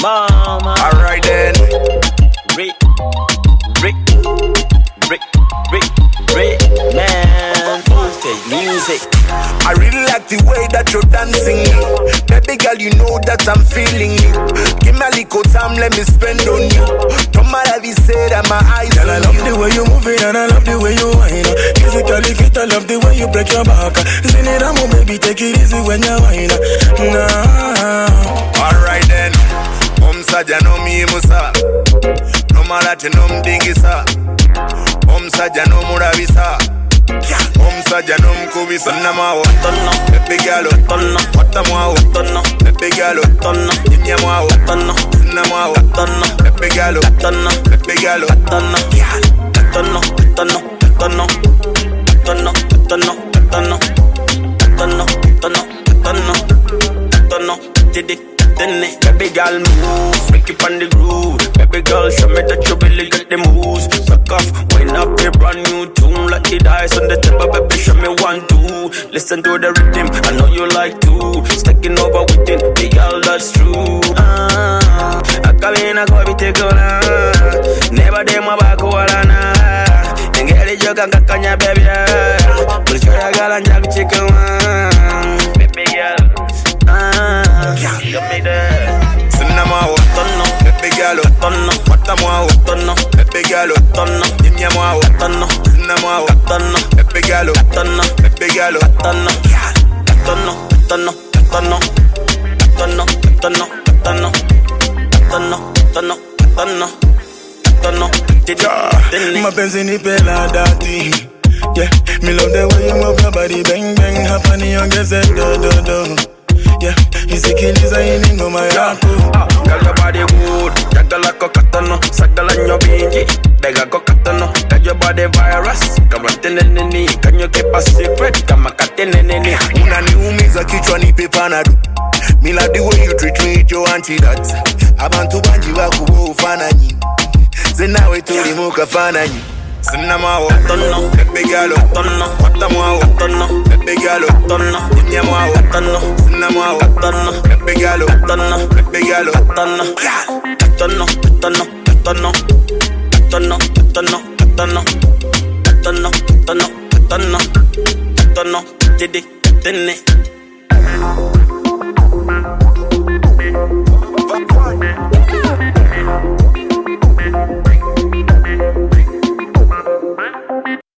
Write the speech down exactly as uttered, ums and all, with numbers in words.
mama. Alright then. Rick, Rick, Rick, Rick, Rick, man. Full music. I really like the way that you're dancing. Baby girl, you know that I'm feeling you. Give me a little time, let me spend on you. Don't matter if you say that my eyes. Girl, I love the way you move it and I love the way you whine. Physically fit, I love the way you break your back. Sing it down, baby, take it easy when you whine. Nah. Alright then. Om saja no mi musa. No malate no mdingisa. Om saja no murabisa. Om saja no mkubisa. Namawa Tono, baby girl, tono, watamawa tono, baby girl, tono, nyamawa tono, namawa tono, baby girl, tono, baby girl, tono, tono, tono, tono, tono, tono, tono, tono, tono, tono, tono, did it. Baby girl move, make it on the groove. Baby girl show me that you really got the moves. Suck off, wind up a brand new tune. Like the dice on the table, baby show me one, two. Listen to the rhythm, I know you like to. Sticking over within, the girl that's true. Ah, I come in, I go be take on. Never day my back or na. And get it, you can kakanya baby. But you got a jack chicken. Baby girl. Ah, you made it. Sinamawa, Tono, baby girl, tono, watamawa, tono, baby girl, tono, nyamawa, tono, sinamawa, tono, baby girl, tono, baby girl, tono, tono, tono, tono, tono, tono, tono, tono, tono, tono, tono, tono. Mapenzi ni pela dati. Yeah, me love the way you move your body, bang bang, hapani ongeze do do do. Yeah, isikiliza ini ngoma yako. Girl, your body good, jagala ko katono, sagala nyobingi, bega ko katono. Girl, your body virus, kama teneneni, can you keep a secret? Kama kateneneni. Unaniumiza kichwa nipe panado. Me like the way you treat me with your antidote. Abantu banji wako ufananyi. Zenawe tuli muka fananyi. Sinamawa, Tono, baby girl, tono, watamawa, tono, baby girl, tono, nyamawa, tono, sinamawa, tono, baby girl, tono, baby girl, tono, tono, tono, tono, tono, tono, tono, tono, tono, tono, tono, did it, didn't it?